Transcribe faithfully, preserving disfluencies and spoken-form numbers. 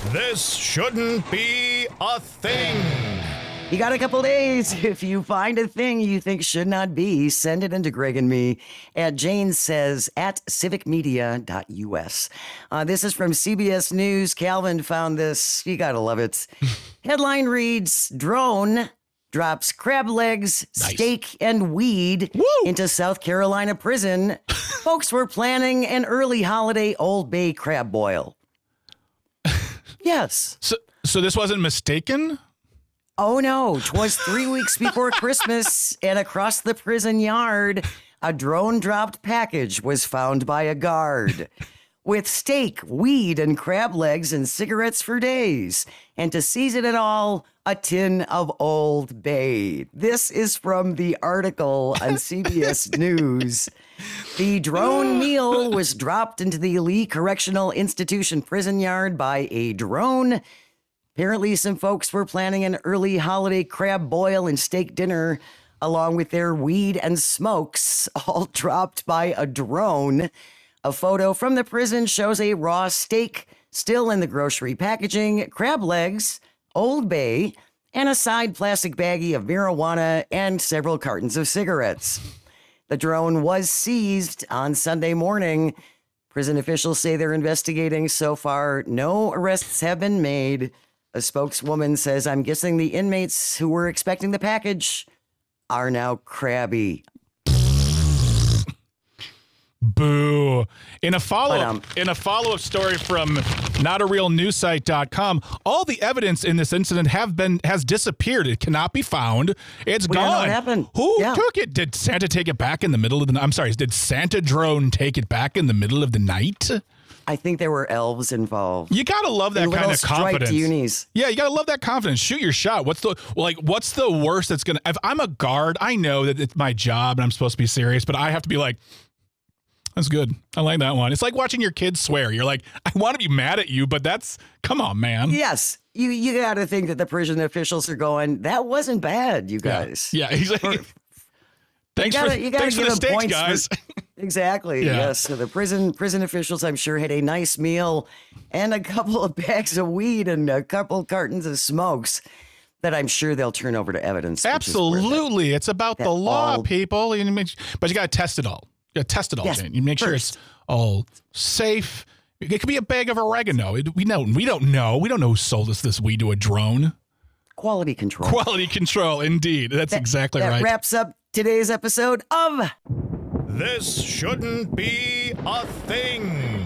This shouldn't be a thing. You got a couple days. If you find a thing you think should not be, send it into Greg and me at Jane Says at civic media dot U S. Uh, this is from C B S News. Calvin found this. You got to love it. Headline reads, Drone drops crab legs, Nice. steak, and weed Woo! into South Carolina prison. Folks were planning an early holiday Old Bay crab boil. Yes. So, so this wasn't mistaken? Oh no, 'twas three weeks before Christmas, and across the prison yard, a drone-dropped package was found by a guard. With steak, weed, and crab legs and cigarettes for days. And to season it all, a tin of Old Bay. This is from the article on C B S News. The drone meal was dropped into the Lee Correctional Institution prison yard by a drone. Apparently, some folks were planning an early holiday crab boil and steak dinner, along with their weed and smokes, all dropped by a drone. A photo from the prison shows a raw steak still in the grocery packaging, crab legs, Old Bay, and a side plastic baggie of marijuana and several cartons of cigarettes. The drone was seized on Sunday morning. Prison officials say they're investigating. So far, no arrests have been made. A spokeswoman says, I'm guessing the inmates who were expecting the package are now crabby. Boo. In a follow-up But, um, in a follow-up story from not a real news site dot com, all the evidence in this incident have been has disappeared. It cannot be found. It's We don't know gone. what happened. Who Yeah. took it? Did Santa take it back in the middle of the I'm sorry, did Santa drone take it back in the middle of the night? I think there were elves involved. You gotta love that And kind little of striped confidence. unis. Yeah, you gotta love that confidence. Shoot your shot. What's the like? What's the worst that's gonna? If I'm a guard, I know that it's my job and I'm supposed to be serious, but I have to be like, that's good. I like that one. It's like watching your kids swear. You're like, I want to be mad at you, but that's come on, man. Yes, you you got to think that the prison officials are going, that wasn't bad, you Yeah. guys. Yeah, he's like, thanks You gotta- for you gotta thanks for give the them steaks, points for- guys. Exactly. Yeah. Yes. So the prison prison officials, I'm sure, had a nice meal and a couple of bags of weed and a couple cartons of smokes that I'm sure they'll turn over to evidence. which is where the- Absolutely, it's about the that law, all- people. You make- But you got to test it all. You got to test it all, Yes, Jane. You make sure it's first. all safe. It could be a bag of oregano. It, we know. We don't know. We don't know who sold us this weed to a drone. Quality control. Quality control, indeed. That's exactly that right. wraps up today's episode of This shouldn't be a thing.